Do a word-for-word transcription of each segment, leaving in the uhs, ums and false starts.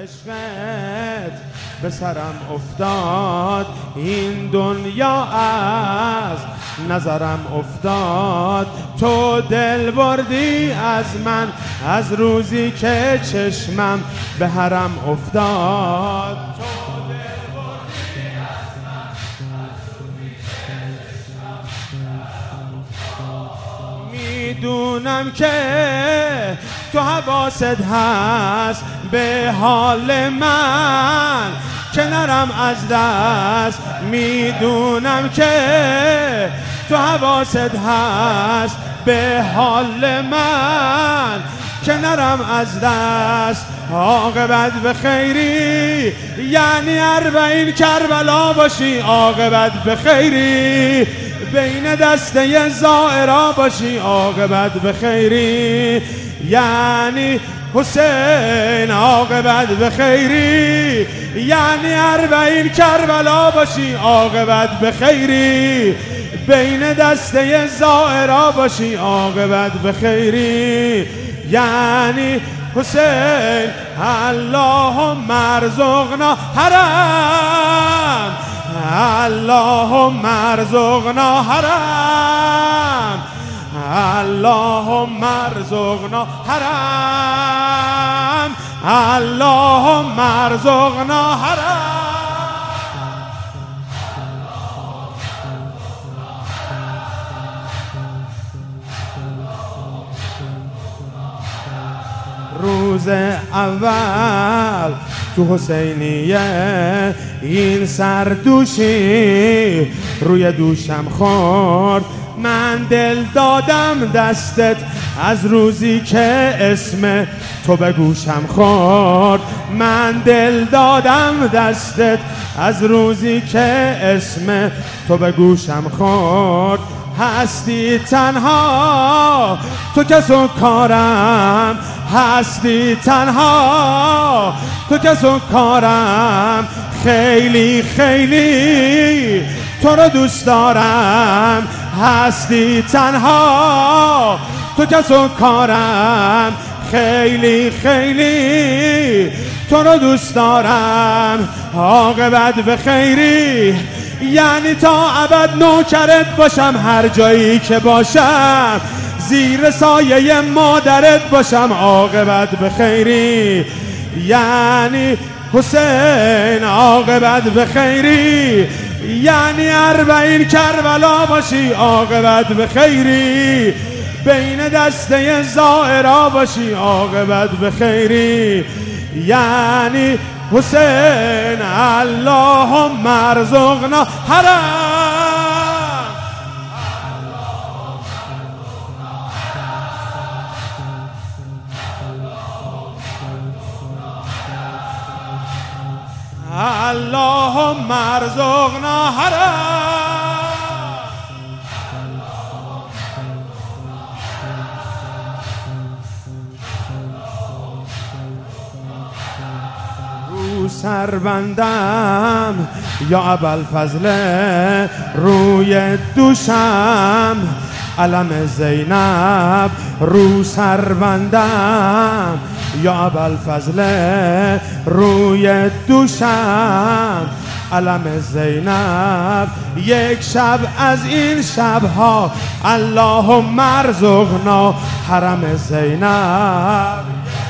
عشقت به سرم افتاد، این دنیا از نظرم افتاد. تو دل بردی از من از روزی که چشمم به حرم افتاد. تو دل بردی از من از روزی که چشمم به حرم افتاد. میدونم که تو حواست هست به حال من که نرم از دست. میدونم که تو حواست هست به حال من که نرم از دست. عاقبت به خیری یعنی اربعین کربلا باشی، عاقبت به خیری بین دسته زائرا باشی، عاقبت به خیری یعنی حسین، عاقبت به خیری یعنی اربعین کربلا باشی، عاقبت به خیری بین دسته زائرا باشی، عاقبت به خیری یعنی حسین. اللهم ارزقنا حرم، اللهم ارزقنا حرم، اللهم ارزقنا حرم، اللهم ارزقنا حرم. روز اول تو حسینیه این سردوشی روی دوشم خورد، من دل دادم دستت از روزی که اسم تو به گوشم خورد. من دل دادم دستت از روزی که اسم تو به گوشم خورد. هستی تنها تو کس و کارم، هستی تنها تو کس و کارم، خیلی خیلی تو رو دوست دارم. هستی تنها تو کس و کارم، خیلی خیلی تو رو دوست دارم. عاقبت به خیری یعنی تا ابد نوکرت باشم، هر جایی که باشم زیر سایه مادرت باشم، عاقبت به خیری یعنی حسین، عاقبت به خیری یعنی اربعین کربلا باشی، عاقبت به خیری بین دسته زائرا باشی، عاقبت به خیری یعنی حسین. اللهم ارزقنا حرم، اللهم ارزقنا حرم. رو سر بندم یا ابوالفضل، روی دوشم علم زینب. رو سر بندم یا ابوالفضل، روی دوشم علم زینب. یک شب از این شبها اللهم ارزقنا حرم زینب.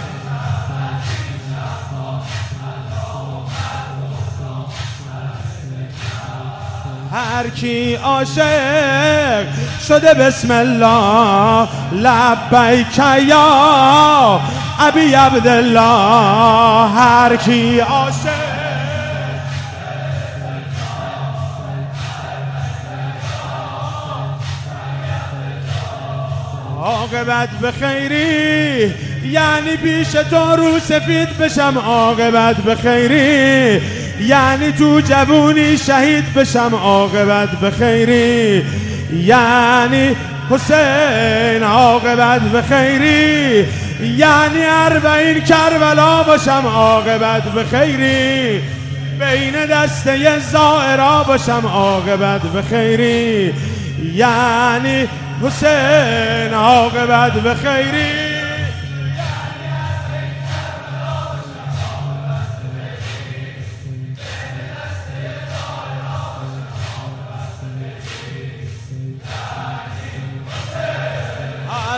هر کی عاشق شده بسم الله لبیک یا ابی عبدالله. هر کی عاشق عاقبت به خیری یعنی پیش تو رو سفید بشم، عاقبت به خیری یعنی تو جوونی شهید بشم، عاقبت به خیری یعنی حسین، عاقبت به خیری یعنی اربعین کربلا باشم، عاقبت به خیری بین دسته زائرا باشم، عاقبت به خیری یعنی حسین، عاقبت به خیری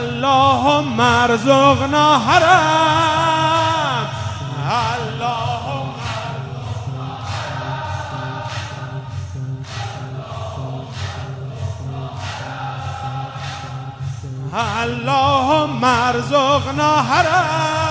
اللهم ارزقنا حرم، اللهم اللهم ارزقنا حرم.